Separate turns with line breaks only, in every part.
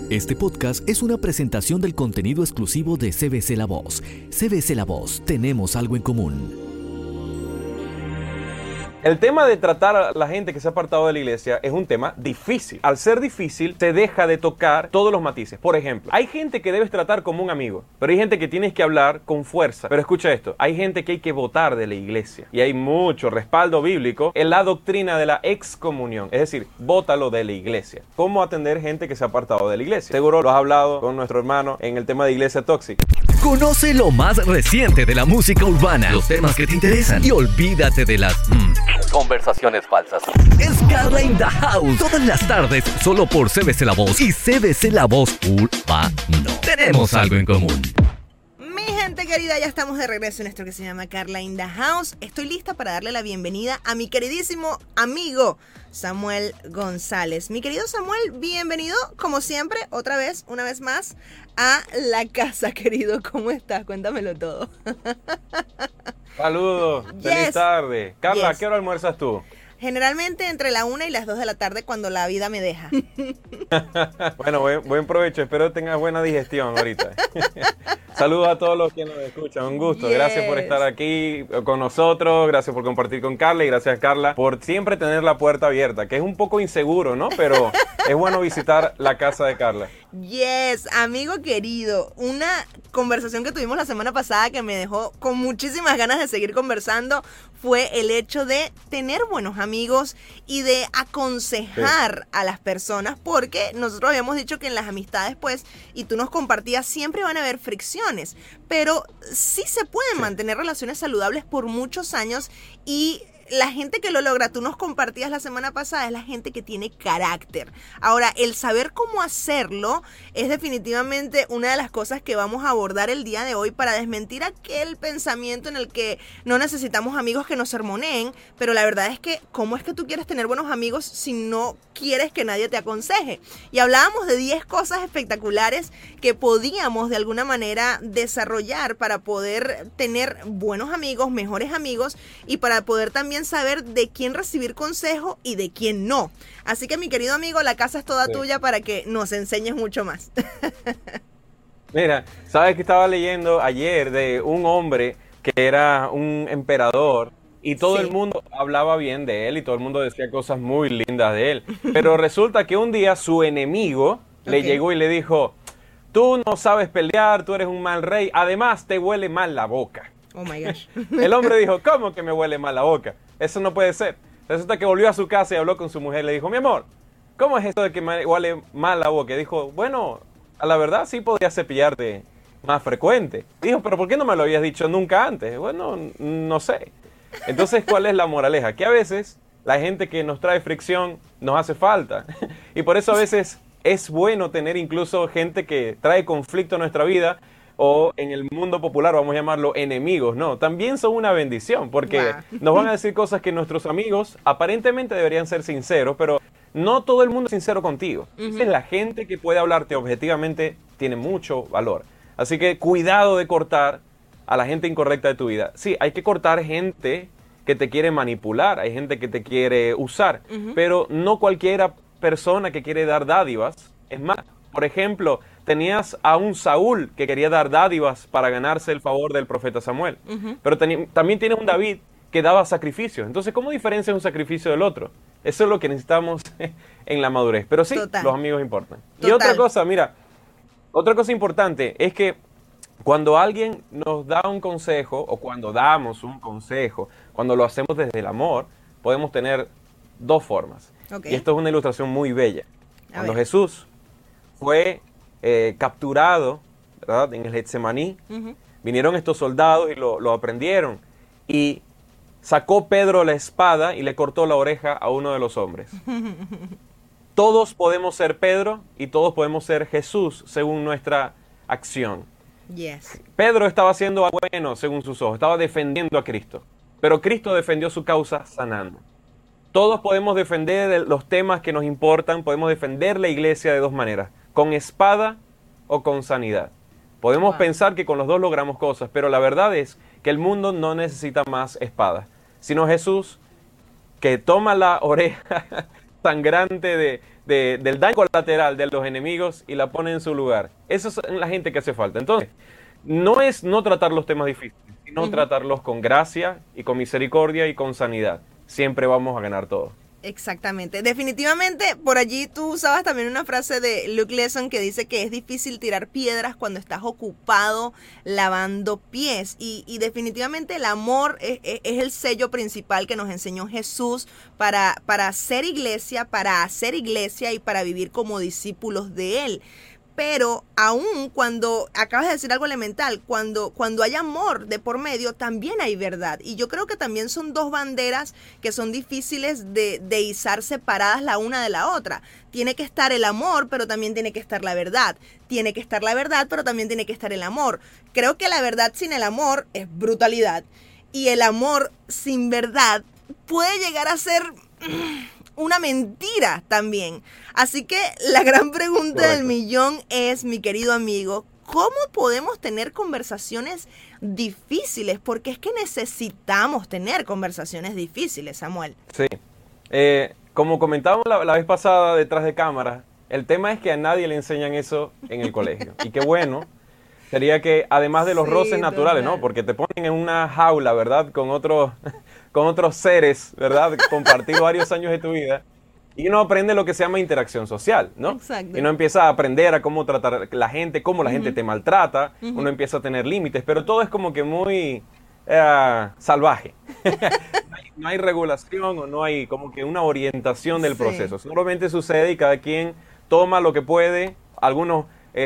Este podcast es una presentación del contenido exclusivo de CBC La Voz. CBC La Voz, tenemos algo en común.
El tema de tratar a la gente que se ha apartado de la iglesia es un tema difícil. Al ser difícil, se deja de tocar todos los matices. Por ejemplo, hay gente que debes tratar como un amigo, pero hay gente que tienes que hablar con fuerza. Pero escucha esto, hay gente que hay que votar de la iglesia. Y hay mucho respaldo bíblico en la doctrina de la excomunión. Es decir, bótalo de la iglesia. ¿Cómo atender gente que se ha apartado de la iglesia? Seguro lo has hablado con nuestro hermano en el tema de iglesia tóxica.
Conoce lo más reciente de la música urbana, los temas que te interesan y olvídate de las conversaciones falsas. Es Carla in the House, todas las tardes, solo por CBC La Voz y CBC La Voz Urbano. Tenemos algo en común.
Mi gente querida, ya estamos de regreso en esto que se llama Carla in the House. Estoy lista para darle la bienvenida a mi queridísimo amigo Samuel González. Mi querido Samuel, bienvenido, como siempre, una vez más, a la casa, querido. ¿Cómo estás? Cuéntamelo todo.
Saludos, feliz tarde. Carla, ¿a qué hora almuerzas tú?
Generalmente entre la 1 y las 2 de la tarde cuando la vida me deja.
Bueno, buen provecho. Espero tengas buena digestión ahorita. Saludos a todos los que nos escuchan. Un gusto. Gracias por estar aquí con nosotros. Gracias por compartir con Carla. Y gracias, Carla, por siempre tener la puerta abierta, que es un poco inseguro, ¿no? Pero es bueno visitar la casa de Carla.
Yes, amigo querido. Una conversación que tuvimos la semana pasada que me dejó con muchísimas ganas de seguir conversando fue el hecho de tener buenos amigos y de aconsejar a las personas, porque nosotros habíamos dicho que en las amistades, pues, y tú nos compartías, siempre van a haber fricciones, pero sí se pueden mantener relaciones saludables por muchos años y la gente que lo logra, tú nos compartías la semana pasada, es la gente que tiene carácter. Ahora, el saber cómo hacerlo es definitivamente una de las cosas que vamos a abordar el día de hoy para desmentir aquel pensamiento en el que no necesitamos amigos que nos sermoneen, pero la verdad es que, ¿cómo es que tú quieres tener buenos amigos si no quieres que nadie te aconseje? Y hablábamos de 10 cosas espectaculares que podíamos de alguna manera desarrollar para poder tener buenos amigos, mejores amigos y para poder también saber de quién recibir consejo y de quién no. Así que, mi querido amigo, la casa es toda tuya para que nos enseñes mucho más.
Mira, ¿sabes que estaba leyendo ayer de un hombre que era un emperador y todo el mundo hablaba bien de él y todo el mundo decía cosas muy lindas de él? Pero resulta que un día su enemigo le llegó y le dijo: tú no sabes pelear, tú eres un mal rey, además te huele mal la boca.
Oh my gosh.
El hombre dijo: ¿cómo que me huele mal la boca? Eso no puede ser. Resulta que volvió a su casa y habló con su mujer y le dijo: mi amor, ¿cómo es esto de que me huele mal la boca? Y dijo: bueno, a la verdad sí podría cepillarte más frecuente. Dijo: pero ¿por qué no me lo habías dicho nunca antes? Bueno, no sé. Entonces, ¿cuál es la moraleja? Que a veces la gente que nos trae fricción nos hace falta. Y por eso a veces es bueno tener incluso gente que trae conflicto a nuestra vida, o en el mundo popular vamos a llamarlo enemigos. No, también son una bendición, porque nos van a decir cosas que nuestros amigos aparentemente deberían ser sinceros, pero no todo el mundo es sincero contigo. Entonces, la gente que puede hablarte objetivamente tiene mucho valor. Así que cuidado de cortar a la gente incorrecta de tu vida. Sí, hay que cortar gente que te quiere manipular, hay gente que te quiere usar, pero no cualquiera persona que quiere dar dádivas es mala. Por ejemplo, tenías a un Saúl que quería dar dádivas para ganarse el favor del profeta Samuel. Pero también tienes un David que daba sacrificios. Entonces, ¿cómo diferencia un sacrificio del otro? Eso es lo que necesitamos en la madurez. Pero sí, los amigos importan. Y otra cosa, mira, otra cosa importante es que cuando alguien nos da un consejo, o cuando damos un consejo, cuando lo hacemos desde el amor, podemos tener dos formas. Y esto es una ilustración muy bella. Cuando Jesús fue capturado, ¿verdad?, en el Getsemaní, vinieron estos soldados y lo aprendieron, y sacó Pedro la espada y le cortó la oreja a uno de los hombres. Todos podemos ser Pedro y todos podemos ser Jesús según nuestra acción. Pedro estaba haciendo algo bueno según sus ojos, estaba defendiendo a Cristo, pero Cristo defendió su causa sanando. Todos podemos defender los temas que nos importan, podemos defender la iglesia de dos maneras: con espada o con sanidad. Podemos pensar que con los dos logramos cosas, pero la verdad es que el mundo no necesita más espadas, sino Jesús, que toma la oreja sangrante del daño colateral de los enemigos y la pone en su lugar. Esa es la gente que hace falta. Entonces, no es no tratar los temas difíciles, sino tratarlos con gracia y con misericordia y con sanidad. Siempre vamos a ganar todo.
Exactamente. Definitivamente, por allí tú usabas también una frase de Luke Lesson que dice que es difícil tirar piedras cuando estás ocupado lavando pies. Y definitivamente el amor es el sello principal que nos enseñó Jesús para ser iglesia, para hacer iglesia y para vivir como discípulos de Él. Pero aún cuando, acabas de decir algo elemental, cuando hay amor de por medio, también hay verdad. Y yo creo que también son dos banderas que son difíciles de izar separadas la una de la otra. Tiene que estar el amor, pero también tiene que estar la verdad. Tiene que estar la verdad, pero también tiene que estar el amor. Creo que la verdad sin el amor es brutalidad. Y el amor sin verdad puede llegar a ser una mentira también. Así que la gran pregunta del millón es, mi querido amigo, ¿cómo podemos tener conversaciones difíciles? Porque es que necesitamos tener conversaciones difíciles, Samuel.
Sí. Como comentábamos la vez pasada detrás de cámara, el tema es que a nadie le enseñan eso en el colegio. Y qué bueno sería que, además de los roces naturales, ¿no? Porque te ponen en una jaula, ¿verdad? Con otros seres, ¿verdad? Compartir varios años de tu vida. Y uno aprende lo que se llama interacción social, ¿no?
Exacto.
Y uno empieza a aprender a cómo tratar a la gente, cómo la gente te maltrata. Uno empieza a tener límites, pero todo es como que muy salvaje. No hay regulación o no hay como que una orientación del proceso. Solamente sucede y cada quien toma lo que puede. Algunos,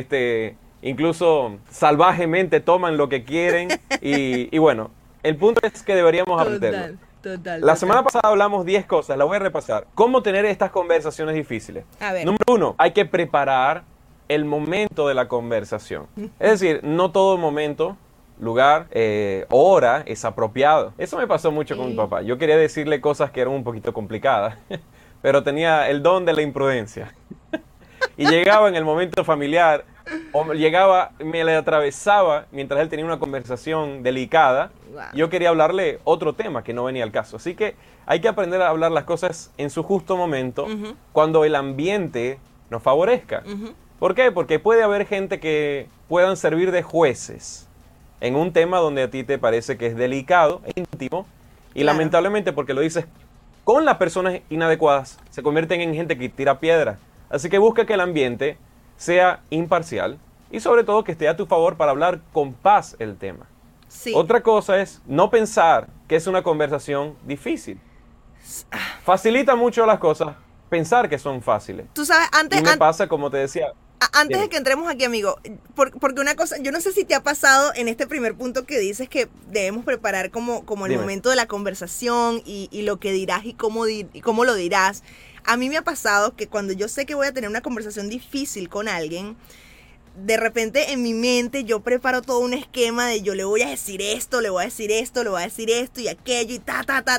incluso salvajemente toman lo que quieren. Y bueno, el punto es que deberíamos aprenderlo. La semana pasada hablamos 10 cosas, la voy a repasar. ¿Cómo tener estas conversaciones difíciles?
A ver.
Número 1, hay que preparar el momento de la conversación. Es decir, no todo momento, lugar, hora es apropiado. Eso me pasó mucho con mi papá. Yo quería decirle cosas que eran un poquito complicadas, pero tenía el don de la imprudencia. Y llegaba en el momento familiar, o llegaba, me le atravesaba mientras él tenía una conversación delicada.
Wow.
Yo quería hablarle otro tema que no venía al caso. Así que hay que aprender a hablar las cosas en su justo momento, cuando el ambiente nos favorezca. ¿Por qué? Porque puede haber gente que puedan servir de jueces en un tema donde a ti te parece que es delicado, íntimo, y lamentablemente porque lo dices con las personas inadecuadas, se convierten en gente que tira piedra. Así que busca que el ambiente sea imparcial y sobre todo que esté a tu favor para hablar con paz el tema.
Sí.
Otra cosa es no pensar que es una conversación difícil. Facilita mucho las cosas pensar que son fáciles.
Tú sabes,
Y me pasa, como te decía...
Antes de que entremos aquí, amigo, porque una cosa, yo no sé si te ha pasado en este primer punto que dices que debemos preparar como el momento de la conversación y lo que dirás y cómo lo dirás. A mí me ha pasado que cuando yo sé que voy a tener una conversación difícil con alguien, de repente en mi mente yo preparo todo un esquema de yo le voy a decir esto, le voy a decir esto, le voy a decir esto y aquello y ta.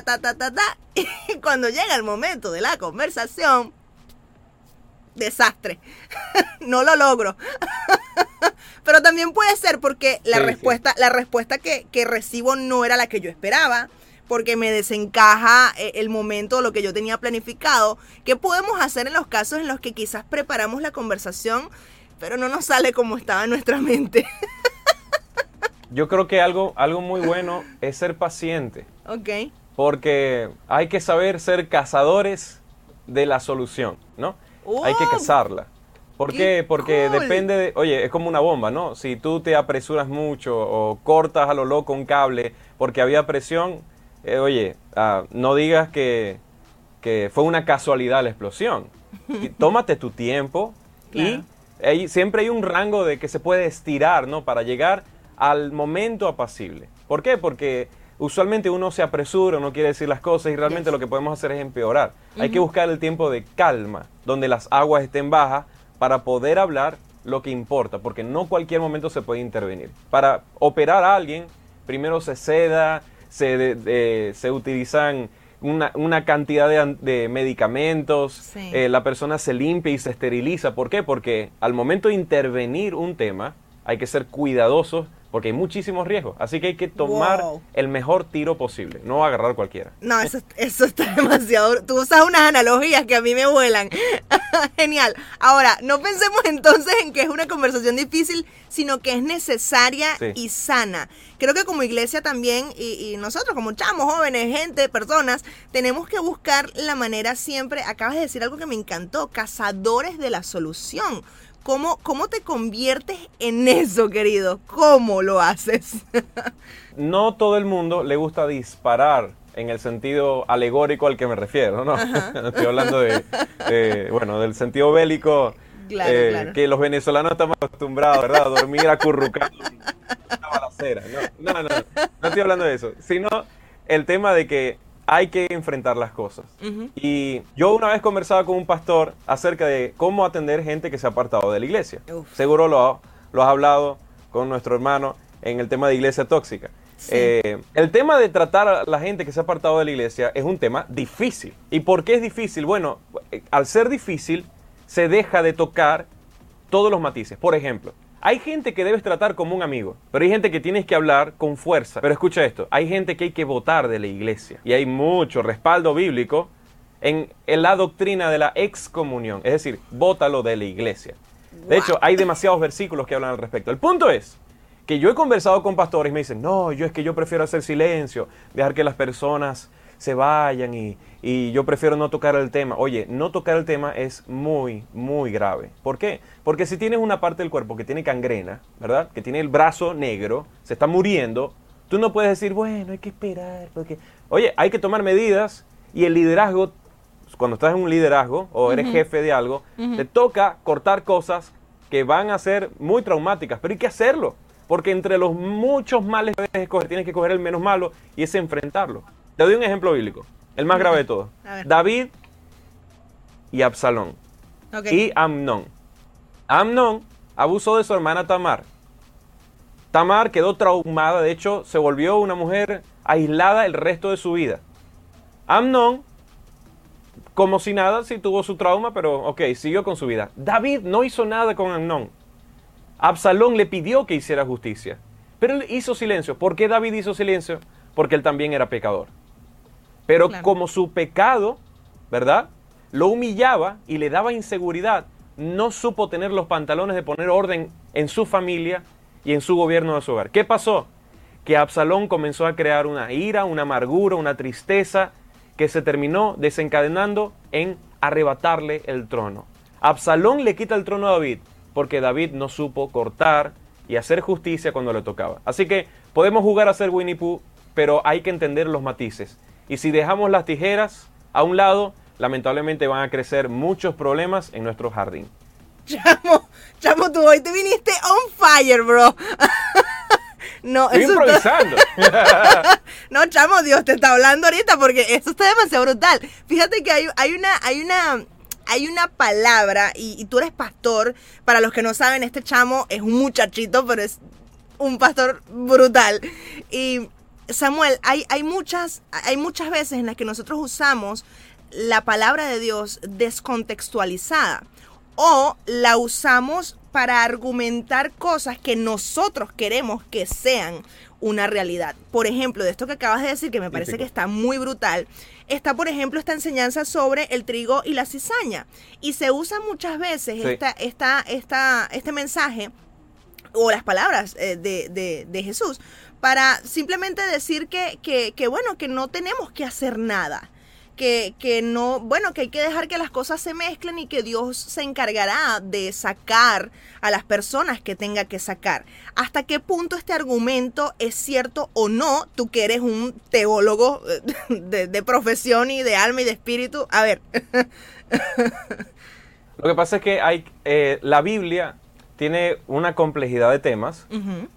Y cuando llega el momento de la conversación, desastre. No lo logro. Pero también puede ser porque la respuesta que recibo no era la que yo esperaba, porque me desencaja el momento, lo que yo tenía planificado. ¿Qué podemos hacer en los casos en los que quizás preparamos la conversación, pero no nos sale como estaba en nuestra mente?
Yo creo que algo muy bueno es ser paciente.
Ok.
Porque hay que saber ser cazadores de la solución, ¿no? Hay que cazarla. ¿Por qué? Porque depende de... Oye, es como una bomba, ¿no? Si tú te apresuras mucho o cortas a lo loco un cable porque había presión, no digas que fue una casualidad la explosión. Tómate tu tiempo. Claro. Y siempre hay un rango de que se puede estirar, ¿no? Para llegar al momento apacible. ¿Por qué? Porque usualmente uno se apresura, uno quiere decir las cosas y realmente lo que podemos hacer es empeorar. Hay que buscar el tiempo de calma, donde las aguas estén bajas, para poder hablar lo que importa, porque no cualquier momento se puede intervenir. Para operar a alguien, primero se seda, se utilizan una cantidad de medicamentos, la persona se limpia y se esteriliza. ¿Por qué? Porque al momento de intervenir un tema, hay que ser cuidadosos porque hay muchísimos riesgos. Así que hay que tomar el mejor tiro posible, no agarrar cualquiera.
No, eso está demasiado. Tú usas unas analogías que a mí me vuelan. Genial. Ahora, no pensemos entonces en que es una conversación difícil, sino que es necesaria y sana. Creo que como iglesia también, y nosotros como chamos, jóvenes, gente, personas, tenemos que buscar la manera siempre. Acabas de decir algo que me encantó: cazadores de la solución. ¿Cómo te conviertes en eso, querido? ¿Cómo lo haces?
No todo el mundo le gusta disparar en el sentido alegórico al que me refiero, ¿no? Estoy hablando del sentido bélico,
claro.
que los venezolanos estamos acostumbrados, ¿verdad? A dormir acurrucados en una balacera. No estoy hablando de eso, sino el tema de que hay que enfrentar las cosas. Y yo una vez conversaba con un pastor acerca de cómo atender gente que se ha apartado de la iglesia. Seguro lo has hablado con nuestro hermano en el tema de iglesia tóxica. Sí. El tema de tratar a la gente que se ha apartado de la iglesia es un tema difícil. ¿Y por qué es difícil? Bueno, al ser difícil se deja de tocar todos los matices. Por ejemplo, hay gente que debes tratar como un amigo, pero hay gente que tienes que hablar con fuerza. Pero escucha esto, hay gente que hay que votar de la iglesia. Y hay mucho respaldo bíblico en la doctrina de la excomunión. Es decir, vótalo de la iglesia. De hecho, hay demasiados versículos que hablan al respecto. El punto es que yo he conversado con pastores y me dicen, no, yo prefiero hacer silencio, dejar que las personas se vayan y yo prefiero no tocar el tema. Oye, no tocar el tema es muy, muy grave. ¿Por qué? Porque si tienes una parte del cuerpo que tiene gangrena, ¿verdad? Que tiene el brazo negro, se está muriendo, tú no puedes decir, bueno, hay que esperar. Porque... Oye, hay que tomar medidas y el liderazgo, cuando estás en un liderazgo o eres jefe de algo, te toca cortar cosas que van a ser muy traumáticas, pero hay que hacerlo. Porque entre los muchos males que debes escoger, tienes que coger el menos malo y es enfrentarlo. Te doy un ejemplo bíblico, el más grave de todos. David y Absalón. Y Amnón. Amnón abusó de su hermana Tamar. Tamar quedó traumada, de hecho se volvió una mujer aislada el resto de su vida. Amnón, como si nada, sí tuvo su trauma, pero siguió con su vida. David no hizo nada con Amnón. Absalón le pidió que hiciera justicia, pero él hizo silencio. ¿Por qué David hizo silencio? Porque él también era pecador. Pero como su pecado, ¿verdad?, lo humillaba y le daba inseguridad, no supo tener los pantalones de poner orden en su familia y en su gobierno de su hogar. ¿Qué pasó? Que Absalón comenzó a crear una ira, una amargura, una tristeza que se terminó desencadenando en arrebatarle el trono. Absalón le quita el trono a David porque David no supo cortar y hacer justicia cuando le tocaba. Así que podemos jugar a ser Winnie Pooh, pero hay que entender los matices. Y si dejamos las tijeras a un lado, lamentablemente van a crecer muchos problemas en nuestro jardín.
Chamo, tú hoy te viniste on fire, bro. No,
estoy improvisando.
No, chamo, Dios te está hablando ahorita porque eso está demasiado brutal. Fíjate que hay una palabra, y tú eres pastor. Para los que no saben, este chamo es un muchachito, pero es un pastor brutal. Y Samuel, hay muchas veces en las que nosotros usamos la palabra de Dios descontextualizada o la usamos para argumentar cosas que nosotros queremos que sean una realidad. Por ejemplo, de esto que acabas de decir, que me parece que está muy brutal, está, por ejemplo, esta enseñanza sobre el trigo y la cizaña. Y se usa muchas veces este mensaje o las palabras de Jesús para simplemente decir que no tenemos que hacer nada. Que hay que dejar que las cosas se mezclen y que Dios se encargará de sacar a las personas que tenga que sacar. ¿Hasta qué punto este argumento es cierto o no? Tú que eres un teólogo de profesión y de alma y de espíritu. A ver.
Lo que pasa es que la Biblia tiene una complejidad de temas.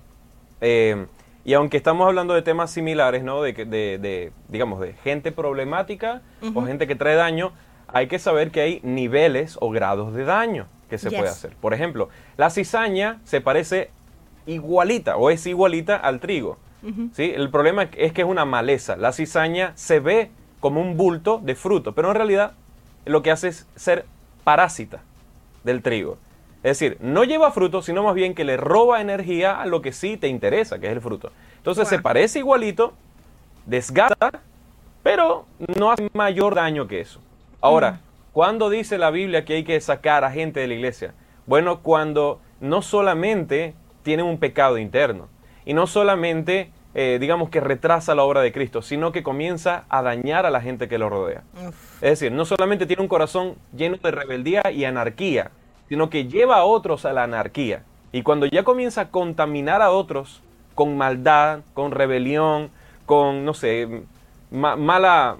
Y aunque estamos hablando de temas similares, ¿no? Digamos, de gente problemática o gente que trae daño, hay que saber que hay niveles o grados de daño que se puede hacer. Por ejemplo, la cizaña se parece igualita o es igualita al trigo. ¿Sí? El problema es que es una maleza. La cizaña se ve como un bulto de fruto, pero en realidad lo que hace es ser parásita del trigo. Es decir, no lleva fruto, sino más bien que le roba energía a lo que sí te interesa, que es el fruto. Entonces se parece igualito, desgasta, pero no hace mayor daño que eso. Ahora, ¿cuándo dice la Biblia que hay que sacar a gente de la iglesia? Bueno, cuando no solamente tienen un pecado interno, y no solamente, digamos que retrasa la obra de Cristo, sino que comienza a dañar a la gente que lo rodea. Es decir, no solamente tiene un corazón lleno de rebeldía y anarquía, sino que lleva a otros a la anarquía. Y cuando ya comienza a contaminar a otros con maldad, con rebelión, con, no sé, malas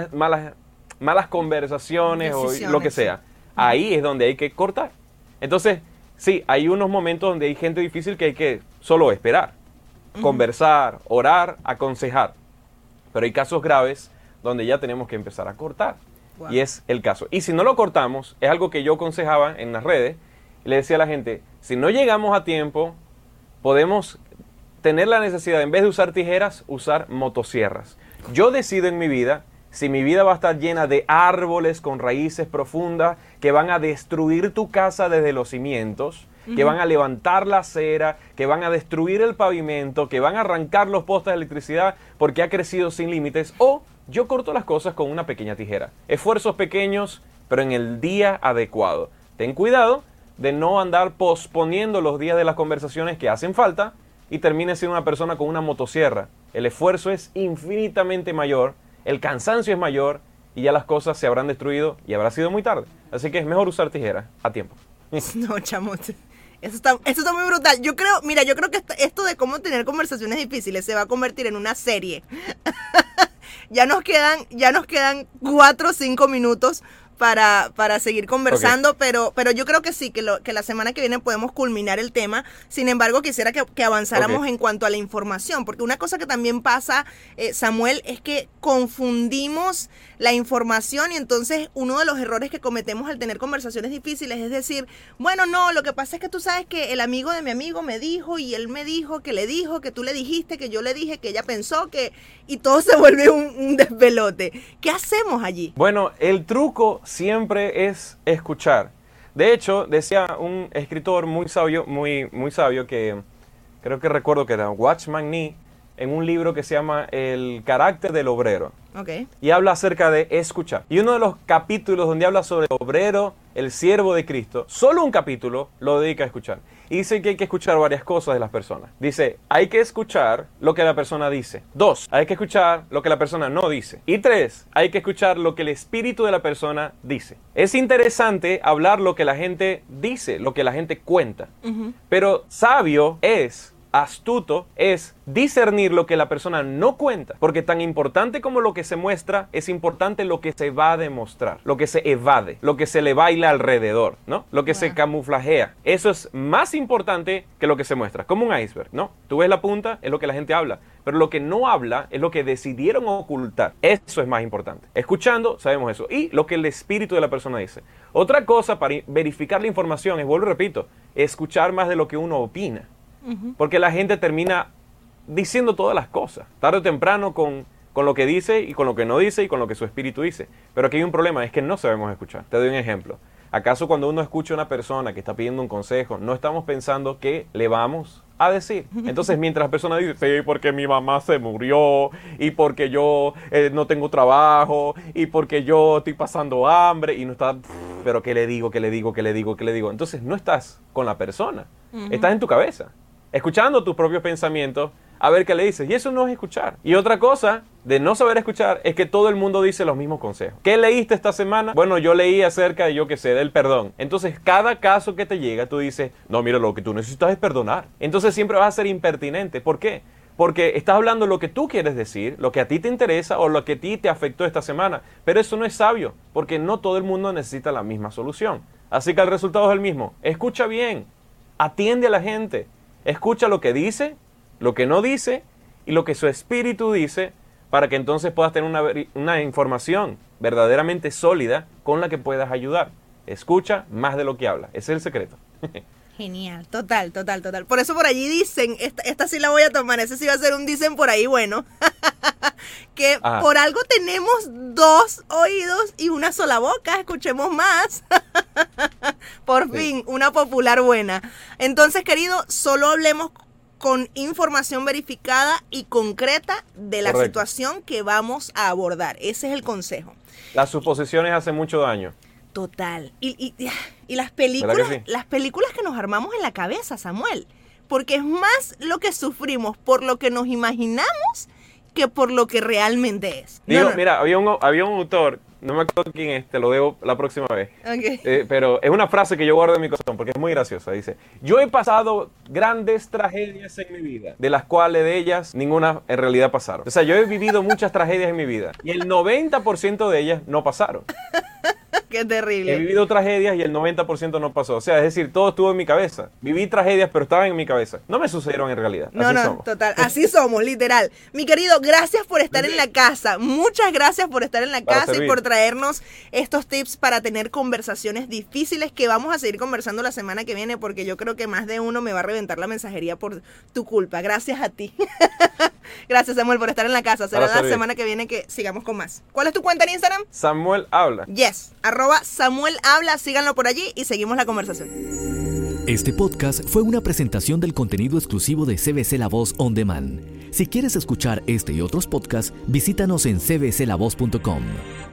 conversaciones o lo que sea, ahí es donde hay que cortar. Entonces, sí, hay unos momentos donde hay gente difícil que hay que solo esperar, conversar, orar, aconsejar. Pero hay casos graves donde ya tenemos que empezar a cortar. Wow. Y es el caso. Y si no lo cortamos, es algo que yo aconsejaba en las redes, y le decía a la gente, si no llegamos a tiempo, podemos tener la necesidad, en vez de usar tijeras, usar motosierras. Yo decido en mi vida si mi vida va a estar llena de árboles con raíces profundas que van a destruir tu casa desde los cimientos, que van a levantar la acera, que van a destruir el pavimento, que van a arrancar los postes de electricidad porque ha crecido sin límites, o yo corto las cosas con una pequeña tijera. Esfuerzos pequeños, pero en el día adecuado. Ten cuidado de no andar posponiendo los días de las conversaciones que hacen falta y termines siendo una persona con una motosierra. El esfuerzo es infinitamente mayor, el cansancio es mayor y ya las cosas se habrán destruido y habrá sido muy tarde. Así que es mejor usar tijeras a tiempo.
No, chamote. Eso está muy brutal. Yo creo que esto de cómo tener conversaciones difíciles se va a convertir en una serie. Ya nos quedan 4 o 5 minutos para seguir conversando, okay. pero yo creo que sí, que la semana que viene podemos culminar el tema. Sin embargo, quisiera que avanzáramos en cuanto a la información, porque una cosa que también pasa, Samuel, es que confundimos la información y entonces uno de los errores que cometemos al tener conversaciones difíciles es decir, bueno, no, lo que pasa es que tú sabes que el amigo de mi amigo me dijo y él me dijo, que tú le dijiste, que yo le dije, que ella pensó, y todo se vuelve un despelote. ¿Qué hacemos allí?
Bueno, el truco siempre es escuchar. De hecho, decía un escritor muy sabio que creo que recuerdo que era Watchman Nee, en un libro que se llama El carácter del obrero.
Okay.
Y habla acerca de escuchar. Y uno de los capítulos donde habla sobre el obrero, el siervo de Cristo, solo un capítulo lo dedica a escuchar. Y dice que hay que escuchar varias cosas de las personas. Dice, hay que escuchar lo que la persona dice. 2, hay que escuchar lo que la persona no dice. Y 3, hay que escuchar lo que el espíritu de la persona dice. Es interesante hablar lo que la gente dice, lo que la gente cuenta. Pero sabio astuto es discernir lo que la persona no cuenta, porque tan importante como lo que se muestra, es importante lo que se va a demostrar, lo que se evade, lo que se le baila alrededor, ¿no? Lo que se camuflajea. Eso es más importante que lo que se muestra, como un iceberg, ¿no? Tú ves la punta, es lo que la gente habla, pero lo que no habla es lo que decidieron ocultar. Eso es más importante. Escuchando, sabemos eso. Y lo que el espíritu de la persona dice. Otra cosa para verificar la información es, vuelvo y repito, escuchar más de lo que uno opina. Porque la gente termina diciendo todas las cosas, tarde o temprano con lo que dice y con lo que no dice y con lo que su espíritu dice. Pero aquí hay un problema, es que no sabemos escuchar. Te doy un ejemplo. ¿Acaso cuando uno escucha a una persona que está pidiendo un consejo, no estamos pensando qué le vamos a decir? Entonces, mientras la persona dice, sí, porque mi mamá se murió, y porque yo no tengo trabajo, y porque yo estoy pasando hambre, y no está, pero ¿qué le digo? Entonces, no estás con la persona, estás en tu cabeza, escuchando tus propios pensamientos, a ver qué le dices. Y eso no es escuchar. Y otra cosa de no saber escuchar es que todo el mundo dice los mismos consejos. ¿Qué leíste esta semana? Bueno, yo leí acerca de, del perdón. Entonces, cada caso que te llega, tú dices, no, mira, lo que tú necesitas es perdonar. Entonces, siempre vas a ser impertinente. ¿Por qué? Porque estás hablando lo que tú quieres decir, lo que a ti te interesa o lo que a ti te afectó esta semana. Pero eso no es sabio, porque no todo el mundo necesita la misma solución. Así que el resultado es el mismo. Escucha bien, atiende a la gente. Escucha lo que dice, lo que no dice y lo que su espíritu dice, para que entonces puedas tener una información verdaderamente sólida con la que puedas ayudar. Escucha más de lo que habla. Ese es el secreto.
Genial, total. Por eso por allí dicen, esta sí la voy a tomar, ese sí va a ser un dicen por ahí bueno. Que por algo tenemos 2 oídos y una sola boca, escuchemos más. Por fin, una popular buena. Entonces, querido, solo hablemos con información verificada y concreta de la situación que vamos a abordar. Ese es el consejo.
Las suposiciones hacen mucho daño.
Total. Y las películas que nos armamos en la cabeza, Samuel. Porque es más lo que sufrimos por lo que nos imaginamos que por lo que realmente es.
Mira, había un autor, no me acuerdo quién es, te lo debo la próxima vez.
Okay.
Pero es una frase que yo guardo en mi corazón porque es muy graciosa. Dice, yo he pasado grandes tragedias en mi vida, de las cuales de ellas ninguna en realidad pasaron. O sea, yo he vivido muchas tragedias en mi vida y el 90% de ellas no pasaron.
Qué terrible.
He vivido tragedias y el 90% no pasó. O sea, es decir, todo estuvo en mi cabeza. Viví tragedias, pero estaban en mi cabeza. No me sucedieron en realidad. Así somos.
Total. Así somos, literal. Mi querido, gracias por estar en la casa. Muchas gracias por estar en la casa y por traernos estos tips para tener conversaciones difíciles que vamos a seguir conversando la semana que viene porque yo creo que más de uno me va a reventar la mensajería por tu culpa. Gracias a ti. Gracias, Samuel, por estar en la casa. Será la semana que viene que sigamos con más. ¿Cuál es tu cuenta en Instagram?
Samuel Habla.
Yes. @Samuel Habla, síganlo por allí y seguimos la conversación.
Este podcast fue una presentación del contenido exclusivo de CBC La Voz On Demand. Si quieres escuchar este y otros podcasts, visítanos en cbclavoz.com.